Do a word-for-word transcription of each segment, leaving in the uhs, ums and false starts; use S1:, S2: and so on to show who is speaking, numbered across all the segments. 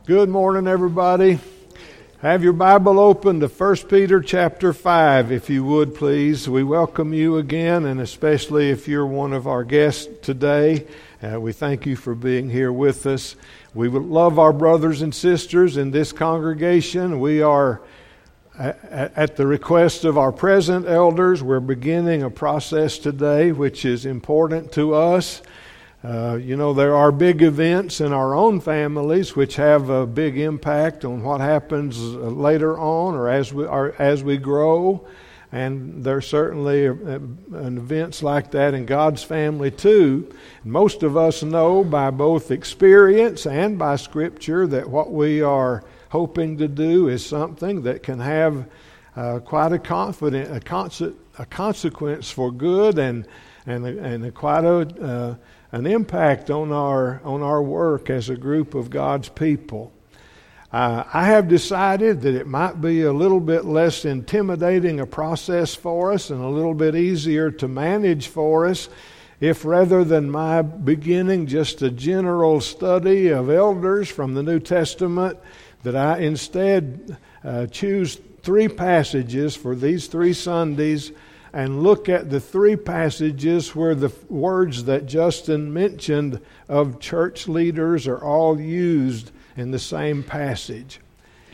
S1: Good morning, everybody. Have your Bible open to First Peter chapter five, if you would, please. We welcome you again, and especially if you're one of our guests today. Uh, we thank you for being here with us. We would love our brothers and sisters in this congregation. We are, at the request of our present elders, we're beginning a process today which is important to us. Uh, you know, there are big events in our own families which have a big impact on what happens later on or as we are, as we grow. And there's certainly uh, an events like that in God's family too. Most of us know by both experience and by Scripture that what we are hoping to do is something that can have uh, quite a confident a, conse- a consequence for good and and and a, quite a uh, an impact on our on our work as a group of God's people. Uh, I have decided that it might be a little bit less intimidating a process for us and a little bit easier to manage for us if, rather than my beginning just a general study of elders from the New Testament, that I instead uh, choose three passages for these three Sundays and look at the three passages where the words that Justin mentioned of church leaders are all used in the same passage.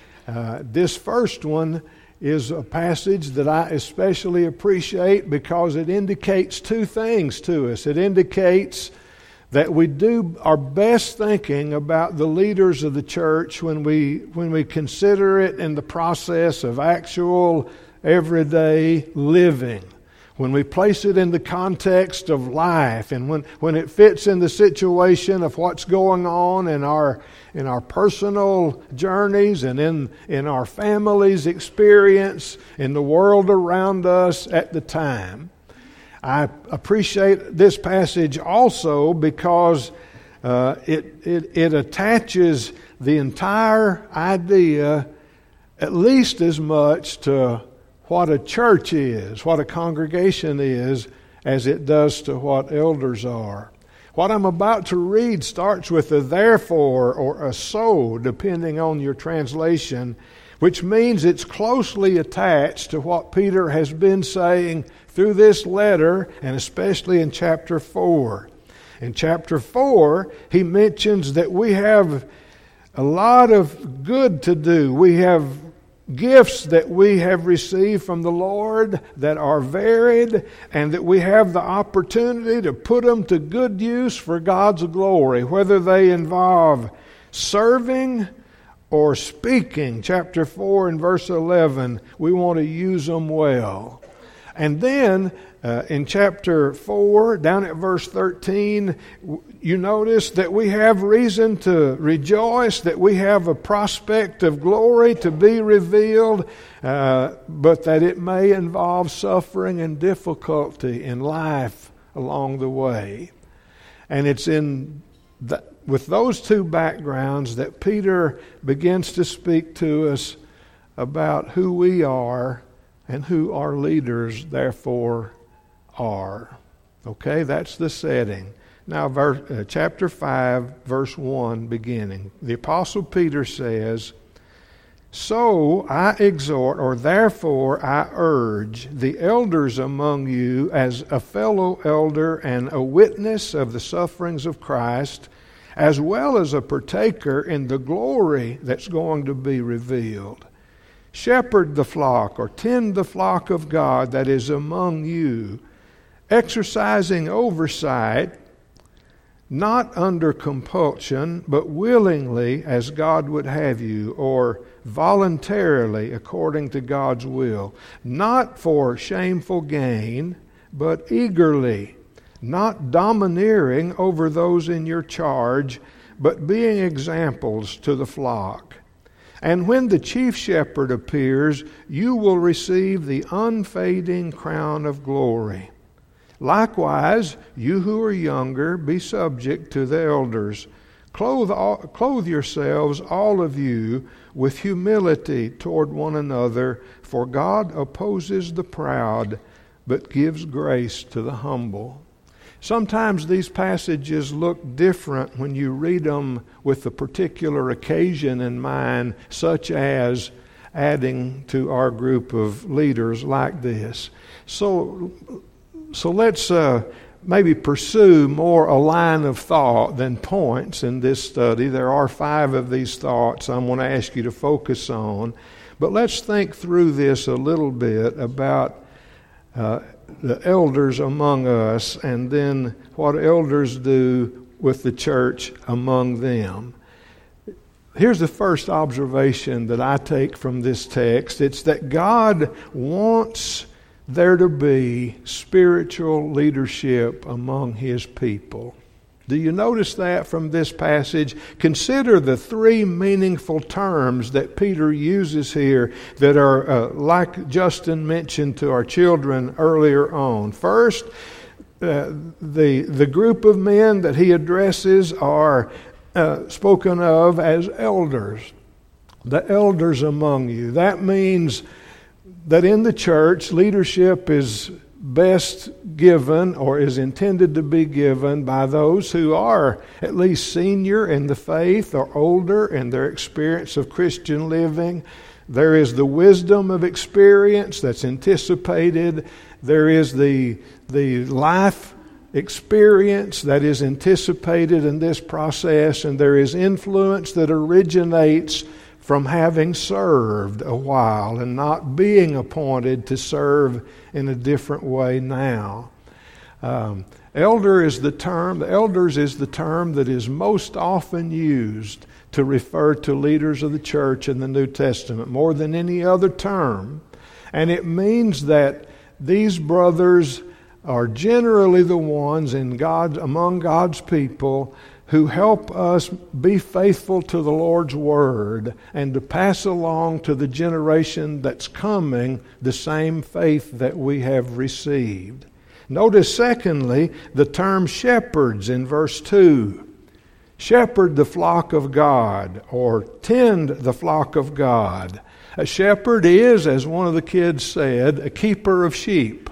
S1: Uh, this first one is a passage that I especially appreciate because it indicates two things to us. It indicates that we do our best thinking about the leaders of the church when we when we consider it in the process of actual everyday living, when we place it in the context of life, and when, when it fits in the situation of what's going on in our in our personal journeys and in, in our family's experience, in the world around us at the time. I appreciate this passage also because uh, it, it it attaches the entire idea at least as much to what a church is, what a congregation is, as it does to what elders are. What I'm about to read starts with a therefore or a so, depending on your translation, which means it's closely attached to what Peter has been saying through this letter, and especially in chapter four. In chapter four, he mentions that we have a lot of good to do. We have gifts that we have received from the Lord that are varied, and that we have the opportunity to put them to good use for God's glory, whether they involve serving or speaking. Chapter four and verse eleven, we want to use them well. And then uh, in chapter four, down at verse thirteen, you notice that we have reason to rejoice, that we have a prospect of glory to be revealed, uh, but that it may involve suffering and difficulty in life along the way. And it's in the, with those two backgrounds that Peter begins to speak to us about who we are and who our leaders, therefore, are. Okay, that's the setting. Now, verse, uh, chapter five, verse one, beginning. The Apostle Peter says, "So I exhort, or therefore I urge, the elders among you as a fellow elder and a witness of the sufferings of Christ, as well as a partaker in the glory that's going to be revealed. Shepherd the flock, or tend the flock of God that is among you, exercising oversight, not under compulsion, but willingly as God would have you, or voluntarily according to God's will, not for shameful gain, but eagerly, not domineering over those in your charge, but being examples to the flock. And when the chief shepherd appears, you will receive the unfading crown of glory. Likewise, you who are younger, be subject to the elders. Clothe, all, clothe yourselves, all of you, with humility toward one another, for God opposes the proud, but gives grace to the humble." Sometimes these passages look different when you read them with a particular occasion in mind, such as adding to our group of leaders like this. So, so let's uh, maybe pursue more a line of thought than points in this study. There are five of these thoughts I'm going to ask you to focus on. But let's think through this a little bit about uh, the elders among us, and then what elders do with the church among them. Here's the first observation that I take from this text. It's that God wants there to be spiritual leadership among His people. Do you notice that from this passage? Consider the three meaningful terms that Peter uses here that are, uh, like Justin mentioned to our children earlier on. First, uh, the, the group of men that he addresses are uh, spoken of as elders. The elders among you. That means that in the church, leadership is best given, or is intended to be given, by those who are at least senior in the faith or older in their experience of Christian living. There is the wisdom of experience that's anticipated. There is the, the life experience that is anticipated in this process, and there is influence that originates from having served a while and not being appointed to serve in a different way now. Um, elder is the term, the elders is the term that is most often used to refer to leaders of the church in the New Testament, more than any other term. And it means that these brothers are generally the ones in God, among God's people, who help us be faithful to the Lord's Word and to pass along to the generation that's coming the same faith that we have received. Notice, secondly, the term shepherds in verse two. Shepherd the flock of God, or tend the flock of God. A shepherd is, as one of the kids said, a keeper of sheep.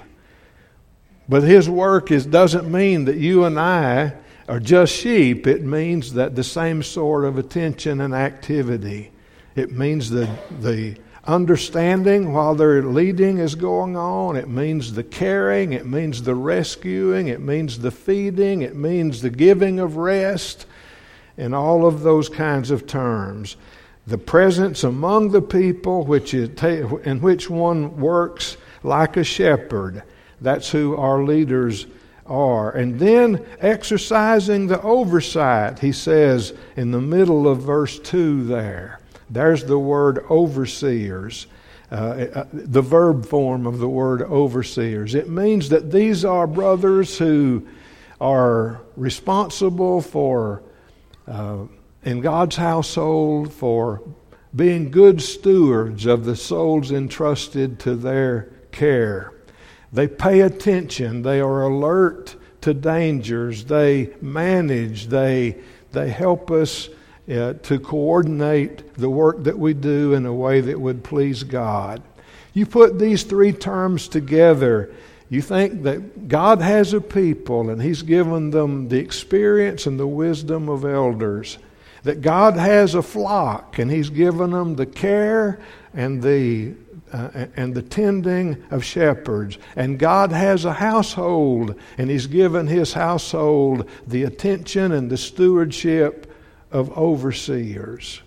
S1: But his work is, doesn't mean that you and I are just sheep. It means that the same sort of attention and activity. It means the the understanding while their leading is going on. It means the caring. It means the rescuing. It means the feeding. It means the giving of rest, and all of those kinds of terms. The presence among the people, which is ta- in which one works like a shepherd. That's who our leaders are. And then exercising the oversight, he says in the middle of verse two there. There's the word overseers, uh, the verb form of the word overseers. It means that these are brothers who are responsible for, uh, in God's household, for being good stewards of the souls entrusted to their care. They pay attention. They are alert to dangers. They manage. They they help us uh, to coordinate the work that we do in a way that would please God. You put these three terms together, you think that God has a people and He's given them the experience and the wisdom of elders. That God has a flock and He's given them the care and the Uh, and the tending of shepherds. And God has a household, and He's given His household the attention and the stewardship of overseers.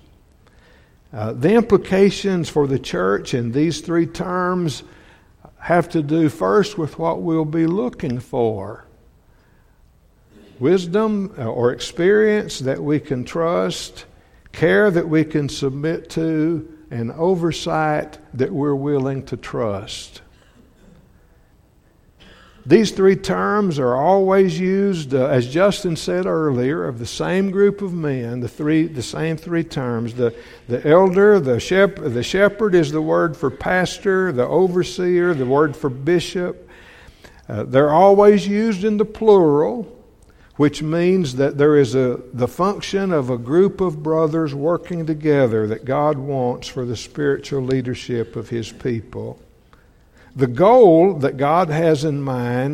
S1: Uh, the implications for the church in these three terms have to do first with what we'll be looking for. Wisdom or experience that we can trust, care that we can submit to, and oversight that we're willing to trust. These three terms are always used, uh, as Justin said earlier, of the same group of men, the three, the same three terms. The, the elder, the shepherd, the shepherd is the word for pastor, the overseer, the word for bishop. Uh, they're always used in the plural, which means that there is a the function of a group of brothers working together that God wants for the spiritual leadership of His people. The goal that God has in mind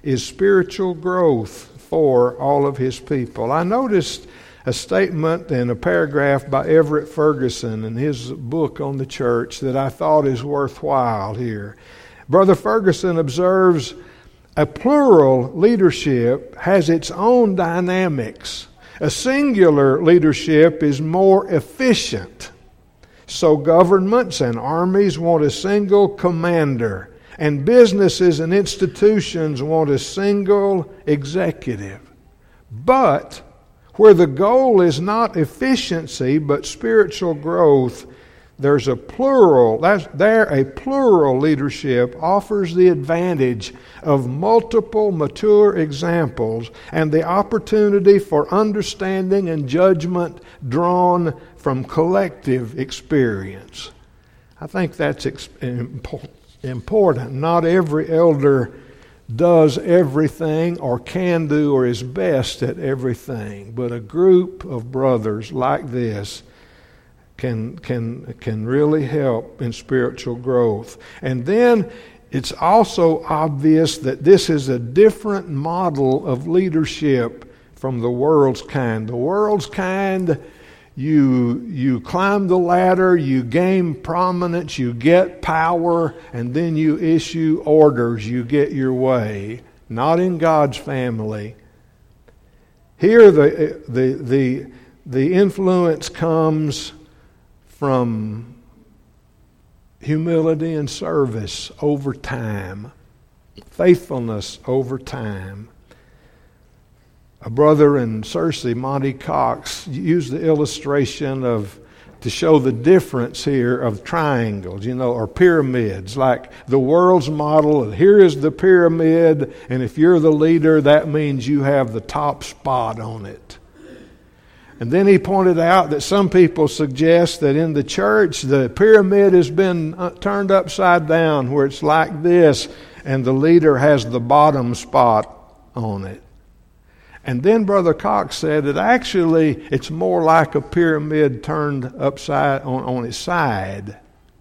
S1: is spiritual growth for all of his people. I noticed a statement in a paragraph by Everett Ferguson in his book on the church that I thought is worthwhile here. Brother Ferguson observes, a plural leadership has its own dynamics. A singular leadership is more efficient. So governments and armies want a single commander, and businesses and institutions want a single executive. But where the goal is not efficiency but spiritual growth, there's a plural, that's, there a plural leadership offers the advantage of multiple mature examples and the opportunity for understanding and judgment drawn from collective experience. I think that's ex- important. Not every elder does everything or can do or is best at everything, but a group of brothers like this can can can really help in spiritual growth. And then it's also obvious that this is a different model of leadership from the world's kind. The world's kind, you you climb the ladder, you gain prominence, you get power, and then you issue orders, you get your way. Not in God's family. Here the the the the influence comes from humility and service over time, faithfulness over time. A brother in Searcy, Monty Cox, used the illustration of to show the difference here of triangles, you know, or pyramids, like the world's model. Here is the pyramid, and if you're the leader, that means you have the top spot on it. And then he pointed out that some people suggest that in the church, the pyramid has been turned upside down, where it's like this, and the leader has the bottom spot on it. And then Brother Cox said that actually it's more like a pyramid turned upside on, on its side,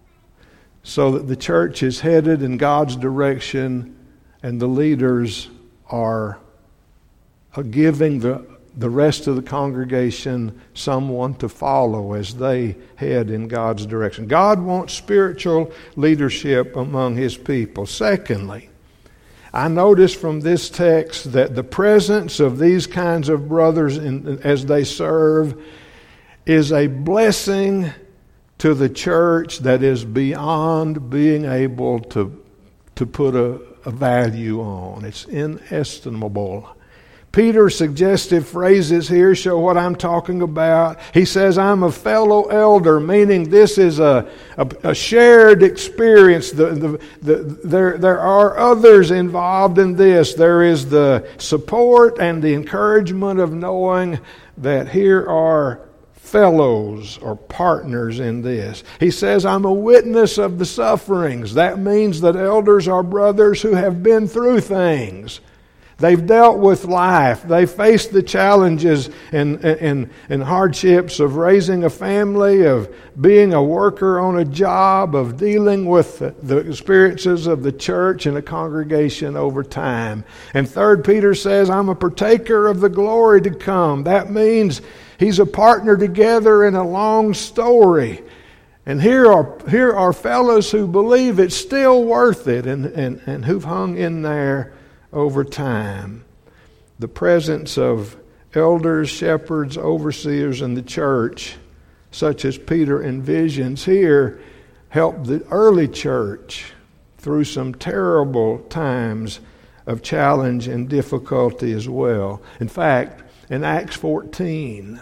S1: so that the church is headed in God's direction and the leaders are, are giving the the rest of the congregation someone to follow as they head in God's direction. God wants spiritual leadership among His people. Secondly, I notice from this text that the presence of these kinds of brothers in, as they serve is a blessing to the church that is beyond being able to, to put a, a value on. It's inestimable. Peter's suggestive phrases here show what I'm talking about. He says, I'm a fellow elder, meaning this is a, a, a shared experience. The, the, the, there, there are others involved in this. There is the support and the encouragement of knowing that here are fellows or partners in this. He says, I'm a witness of the sufferings. That means that elders are brothers who have been through things. They've dealt with life. They faced the challenges and, and, and hardships of raising a family, of being a worker on a job, of dealing with the experiences of the church and a congregation over time. And third Peter says, I'm a partaker of the glory to come. That means he's a partner together in a long story. And here are here are fellows who believe it's still worth it and, and, and who've hung in there over time. The presence of elders, shepherds, overseers in the church, such as Peter envisions here, helped the early church through some terrible times of challenge and difficulty as well. In fact, in Acts fourteen,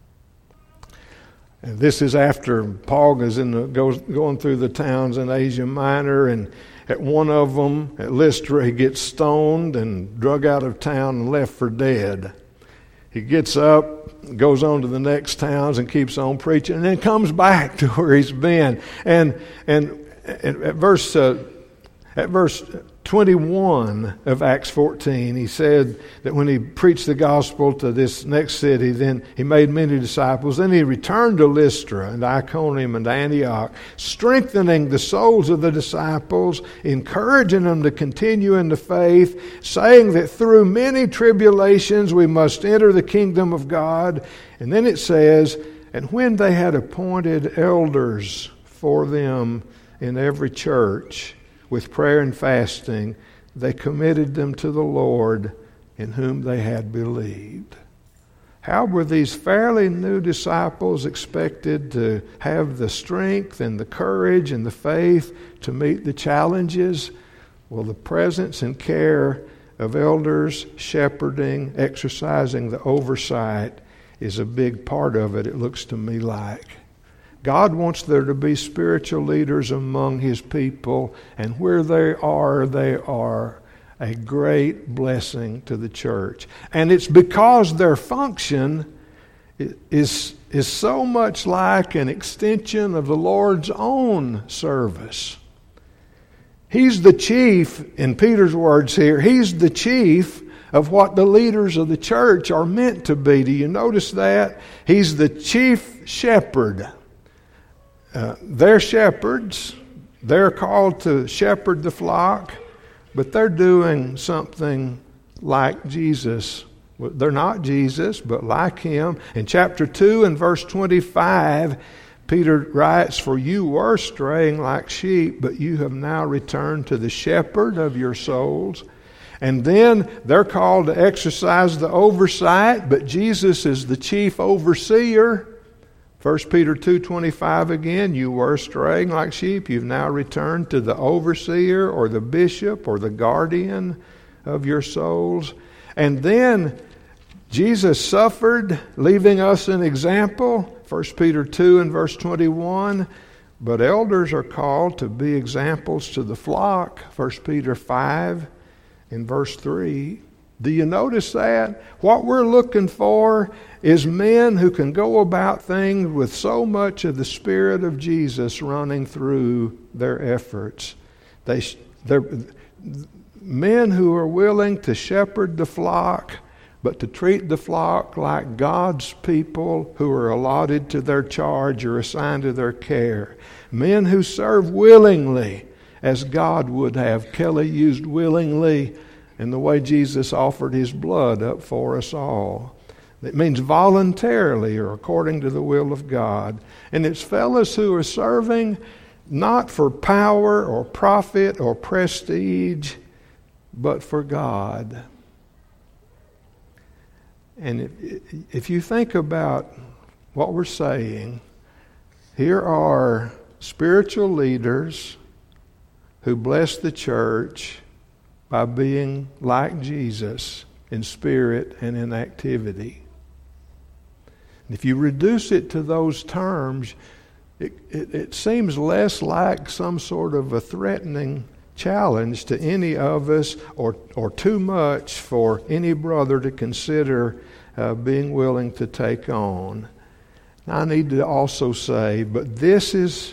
S1: and this is after Paul is in the, goes going through the towns in Asia Minor, and at one of them, at Lystra, he gets stoned and drug out of town and left for dead. He gets up, goes on to the next towns and keeps on preaching, and then comes back to where he's been. And and at, at verse uh, at verse twenty-one of Acts fourteen, he said that when he preached the gospel to this next city, then he made many disciples. Then he returned to Lystra and Iconium and Antioch, strengthening the souls of the disciples, encouraging them to continue in the faith, saying that through many tribulations we must enter the kingdom of God. And then it says, and when they had appointed elders for them in every church, with prayer and fasting, they committed them to the Lord in whom they had believed. How were these fairly new disciples expected to have the strength and the courage and the faith to meet the challenges? Well, the presence and care of elders, shepherding, exercising the oversight is a big part of it, it looks to me like. God wants there to be spiritual leaders among His people, and where they are, they are a great blessing to the church. And it's because their function is, is so much like an extension of the Lord's own service. He's the chief, in Peter's words here, He's the chief of what the leaders of the church are meant to be. Do you notice that? He's the chief shepherd. Uh, they're shepherds. They're called to shepherd the flock, but they're doing something like Jesus. They're not Jesus, but like Him. In chapter two and verse twenty-five, Peter writes, "For you were straying like sheep, but you have now returned to the shepherd of your souls." And then they're called to exercise the oversight, but Jesus is the chief overseer. First Peter two twenty-five again, you were straying like sheep. You've now returned to the overseer or the bishop or the guardian of your souls. And then Jesus suffered, leaving us an example. First Peter two and verse twenty-one. But elders are called to be examples to the flock. First Peter five and verse three. Do you notice that? What we're looking for is men who can go about things with so much of the Spirit of Jesus running through their efforts. They, they're men who are willing to shepherd the flock, but to treat the flock like God's people who are allotted to their charge or assigned to their care. Men who serve willingly as God would have. Kelly used willingly in the way Jesus offered His blood up for us all. It means voluntarily or according to the will of God. And it's fellows who are serving not for power or profit or prestige, but for God. And if, if you think about what we're saying, here are spiritual leaders who bless the church by being like Jesus in spirit and in activity. And if you reduce it to those terms, it, it, it seems less like some sort of a threatening challenge to any of us, or, or too much for any brother to consider uh, being willing to take on. Now, I need to also say, but this is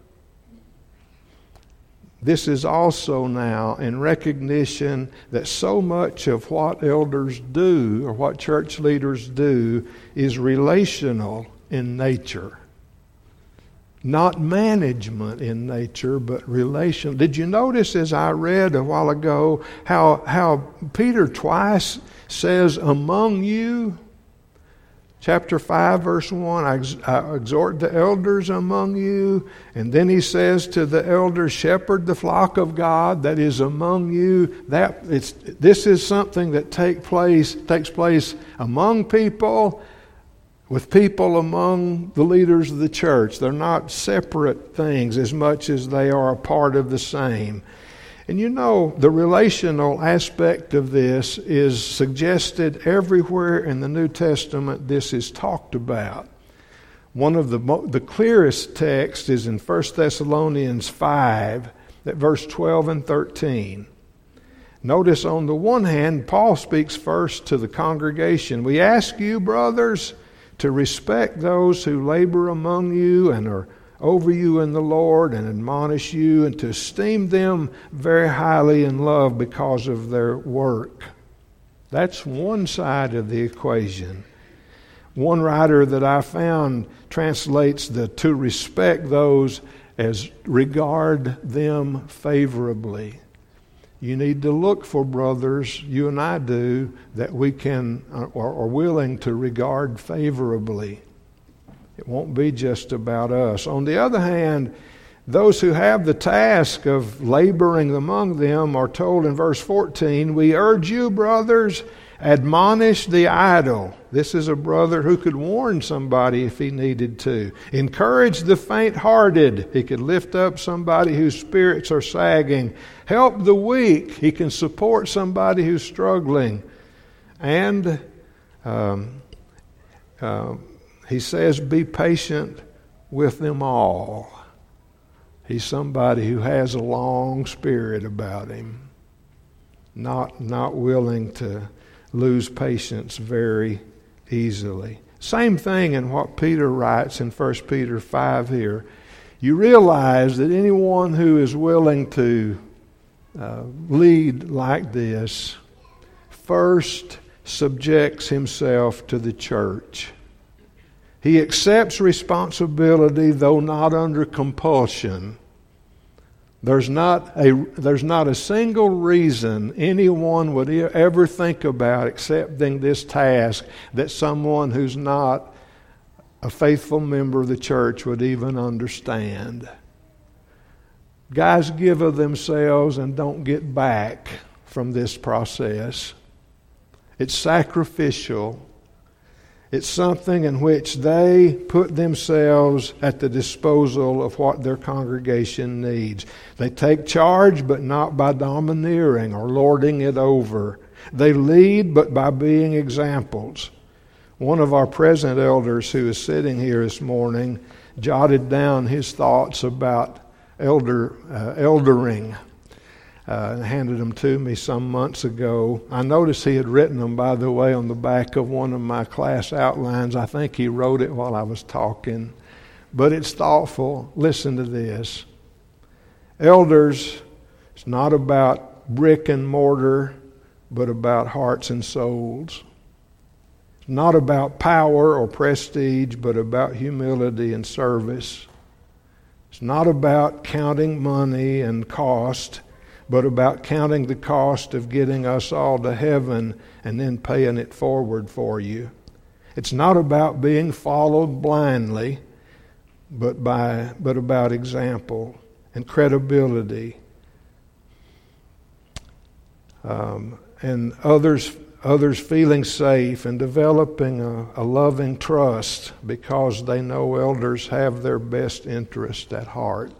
S1: This is also now in recognition that so much of what elders do or what church leaders do is relational in nature. Not management in nature, but relational. Did you notice as I read a while ago how, how Peter twice says, among you? Chapter five, verse one, I, ex- I exhort the elders among you. And then he says to the elders, shepherd the flock of God that is among you. That it's This is something that take place, takes place among people, with people among the leaders of the church. They're not separate things as much as they are a part of the same. And you know, the relational aspect of this is suggested everywhere in the New Testament this is talked about. One of the the clearest texts is in First Thessalonians five, at verse twelve and thirteen. Notice on the one hand, Paul speaks first to the congregation. We ask you, brothers, to respect those who labor among you and are over you in the Lord and admonish you, and to esteem them very highly in love because of their work. That's one side of the equation. One writer that I found translates the to respect those as regard them favorably. You need to look for brothers, you and I do, that we can or are willing to regard favorably. It won't be just about us. On the other hand, those who have the task of laboring among them are told in verse fourteen, we urge you, brothers, admonish the idle. This is a brother who could warn somebody if he needed to. Encourage the faint-hearted. He could lift up somebody whose spirits are sagging. Help the weak. He can support somebody who's struggling. And um, uh, he says, be patient with them all. He's somebody who has a long spirit about him. Not, not willing to lose patience very easily. Same thing in what Peter writes in First Peter five here. You realize that anyone who is willing to uh, lead like this first subjects himself to the church. He accepts responsibility, though not under compulsion. There's not a there's not a single reason anyone would ever think about accepting this task that someone who's not a faithful member of the church would even understand. Guys give of themselves and don't get back from this process. It's sacrificial. It's something in which they put themselves at the disposal of what their congregation needs. They take charge, but not by domineering or lording it over. They lead, but by being examples. One of our present elders who is sitting here this morning jotted down his thoughts about elder uh, eldering. Uh, and handed them to me some months ago. I noticed he had written them, by the way, on the back of one of my class outlines. I think he wrote it while I was talking. But it's thoughtful. Listen to this. Elders, it's not about brick and mortar, but about hearts and souls. It's not about power or prestige, but about humility and service. It's not about counting money and cost, but about counting the cost of getting us all to heaven and then paying it forward for you. It's not about being followed blindly, but by but about example and credibility, um, and others others feeling safe and developing a, a loving trust because they know elders have their best interest at heart.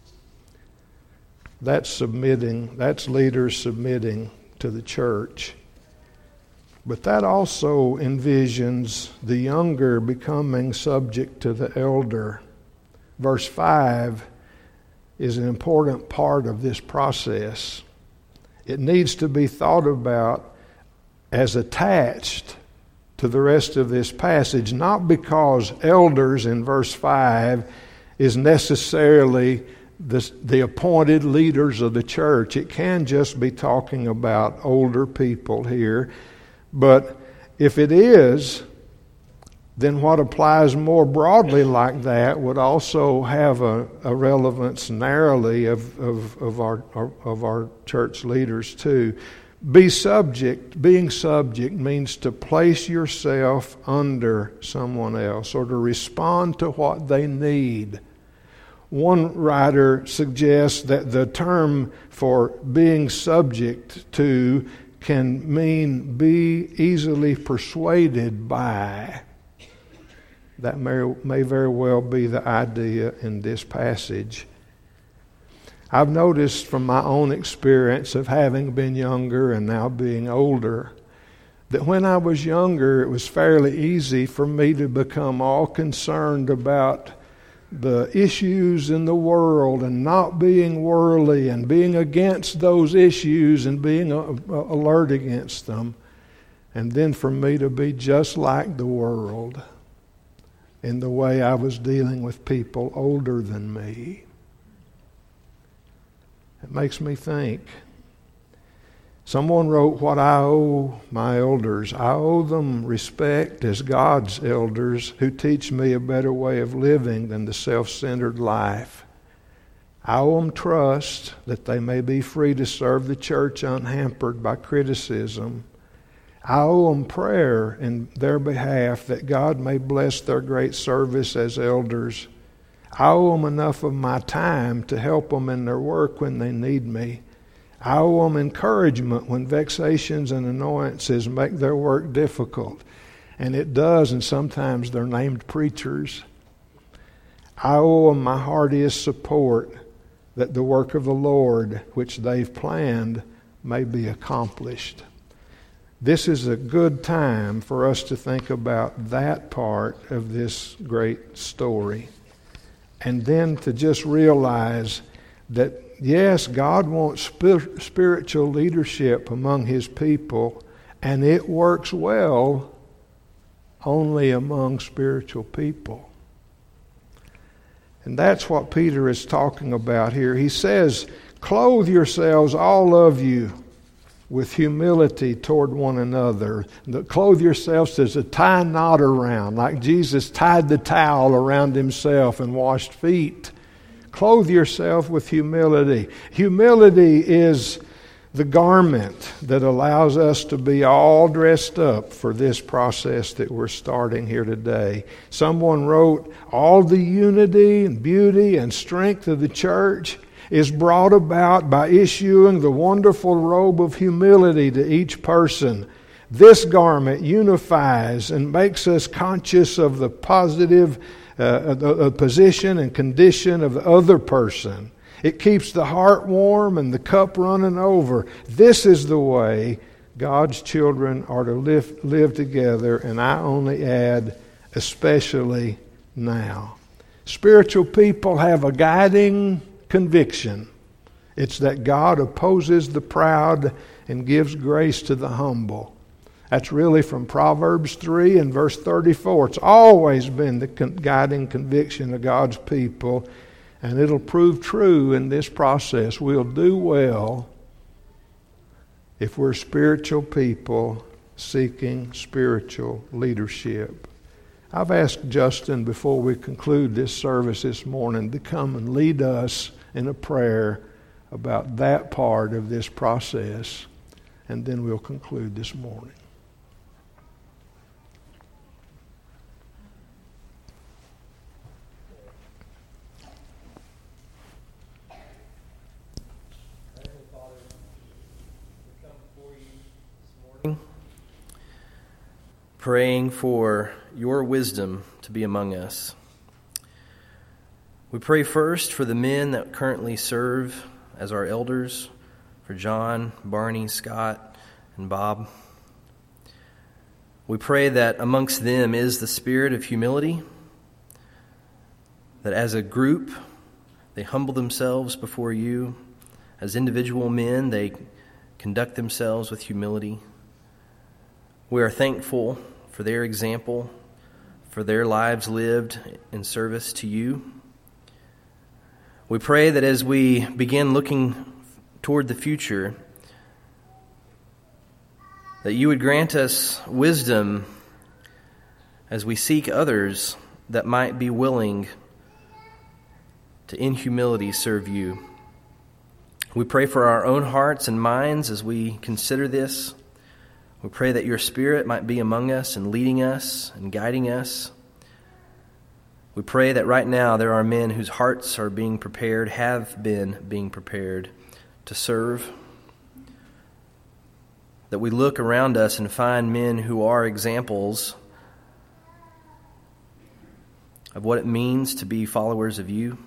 S1: That's submitting, that's leaders submitting to the church. But that also envisions the younger becoming subject to the elder. Verse five is an important part of this process. It needs to be thought about as attached to the rest of this passage, not because elders in verse five is necessarily The, the appointed leaders of the church. It can just be talking about older people here. But if it is, then what applies more broadly like that would also have a, a relevance narrowly of, of, of, our, of our church leaders too. Be subject, being subject means to place yourself under someone else or to respond to what they need. One writer suggests that the term for being subject to can mean be easily persuaded by. That may, may very well be the idea in this passage. I've noticed from my own experience of having been younger and now being older that when I was younger it was fairly easy for me to become all concerned about the issues in the world and not being worldly and being against those issues and being uh, alert against them, and then for me to be just like the world. in the way I was dealing with people older than me. It makes me think. Someone wrote, what I owe my elders, I owe them respect as God's elders who teach me a better way of living than the self-centered life. I owe them trust that they may be free to serve the church unhampered by criticism. I owe them prayer in their behalf that God may bless their great service as elders. I owe them enough of my time to help them in their work when they need me. I owe them encouragement when vexations and annoyances make their work difficult. And it does, and sometimes they're named preachers. I owe them my heartiest support that the work of the Lord, which they've planned, may be accomplished. This is a good time for us to think about that part of this great story. And then to just realize that, yes, God wants sp- spiritual leadership among His people, and it works well only among spiritual people. And that's what Peter is talking about here. He says, clothe yourselves, all of you, with humility toward one another. The clothe yourselves as a tie knot around, like Jesus tied the towel around Himself and washed feet. Clothe yourself with humility. Humility is the garment that allows us to be all dressed up for this process that we're starting here today. Someone wrote, all the unity and beauty and strength of the church is brought about by issuing the wonderful robe of humility to each person. This garment unifies and makes us conscious of the positive uh, the position and condition of the other person. It keeps the heart warm and the cup running over. This is the way God's children are to live, live together, and I only add, especially now. Spiritual people have a guiding conviction. It's that God opposes the proud and gives grace to the humble. That's really from Proverbs three and verse thirty-four. It's always been the guiding conviction of God's people, and it'll prove true in this process. We'll do well if we're spiritual people seeking spiritual leadership. I've asked Justin, before we conclude this service this morning, to come and lead us in a prayer about that part of this process, and then we'll conclude this morning.
S2: Praying for your wisdom to be among us. We pray first for the men that currently serve as our elders, for John, Barney, Scott, and Bob. We pray that amongst them is the spirit of humility, that as a group they humble themselves before you. As individual men, they conduct themselves with humility. We are thankful for their example, for their lives lived in service to you. We pray that as we begin looking toward the future, that you would grant us wisdom as we seek others that might be willing to in humility serve you. We pray for our own hearts and minds as we consider this. We pray that your Spirit might be among us and leading us and guiding us. We pray that right now there are men whose hearts are being prepared, have been being prepared to serve. That we look around us and find men who are examples of what it means to be followers of you.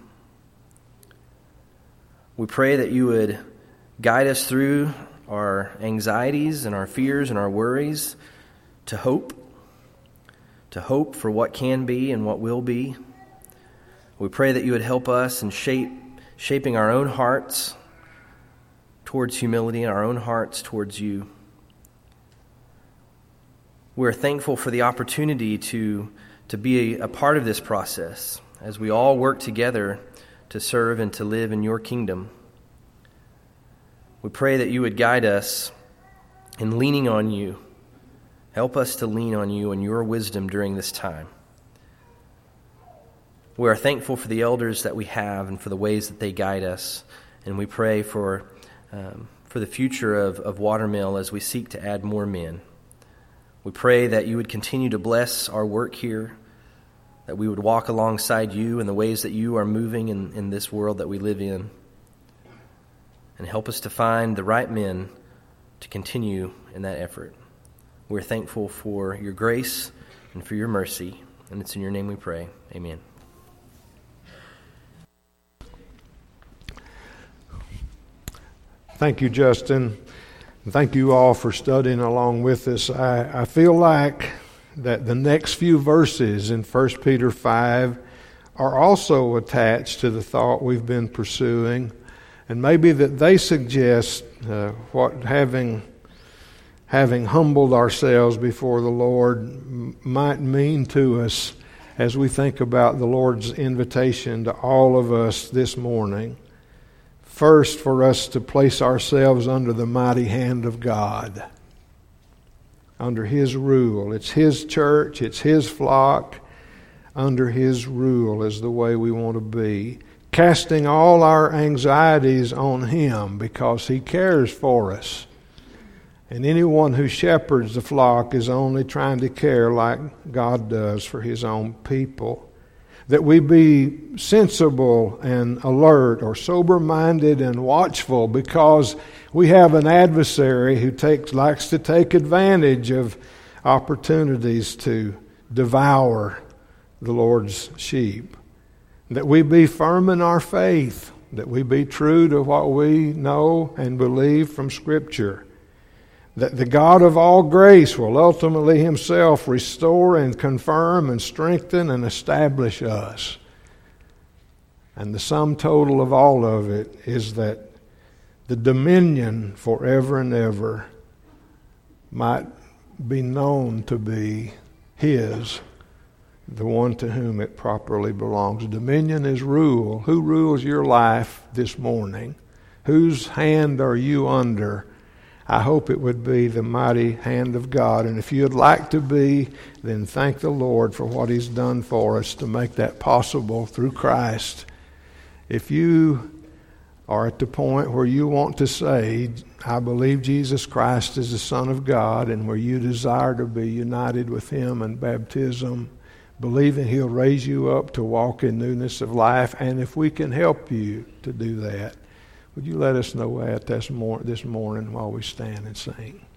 S2: We pray that you would guide us through our anxieties and our fears and our worries to hope, to hope for what can be and what will be. We pray that you would help us in shape, shaping our own hearts towards humility and our own hearts towards you. We're thankful for the opportunity to to be a, a part of this process as we all work together to serve and to live in your kingdom. We pray that you would guide us in leaning on you. Help us to lean on you and your wisdom during this time. We are thankful for the elders that we have and for the ways that they guide us. And we pray for um, for the future of, of Watermill as we seek to add more men. We pray that you would continue to bless our work here, that we would walk alongside you in the ways that you are moving in, in this world that we live in. And help us to find the right men to continue in that effort. We're thankful for your grace and for your mercy. And it's in your name we pray. Amen.
S1: Thank you, Justin. And thank you all for studying along with us. I, I feel like that the next few verses in First Peter five are also attached to the thought we've been pursuing. And maybe that they suggest uh, what having having humbled ourselves before the Lord m- might mean to us as we think about the Lord's invitation to all of us this morning. First, for us to place ourselves under the mighty hand of God, under His rule. It's His church, it's His flock. Under His rule is the way we want to be. Casting all our anxieties on Him because He cares for us. And anyone who shepherds the flock is only trying to care like God does for His own people. That we be sensible and alert or sober-minded and watchful because we have an adversary who takes likes to take advantage of opportunities to devour the Lord's sheep. That we be firm in our faith, that we be true to what we know and believe from Scripture. That the God of all grace will ultimately Himself restore and confirm and strengthen and establish us. And the sum total of all of it is that the dominion forever and ever might be known to be His, the one to whom it properly belongs. Dominion is rule. Who rules your life this morning? Whose hand are you under? I hope it would be the mighty hand of God. And if you'd like to be, then thank the Lord for what He's done for us to make that possible through Christ. If you are at the point where you want to say, I believe Jesus Christ is the Son of God, and where you desire to be united with Him in baptism, believing He'll raise you up to walk in newness of life, and if we can help you to do that, would you let us know that this morning while we stand and sing?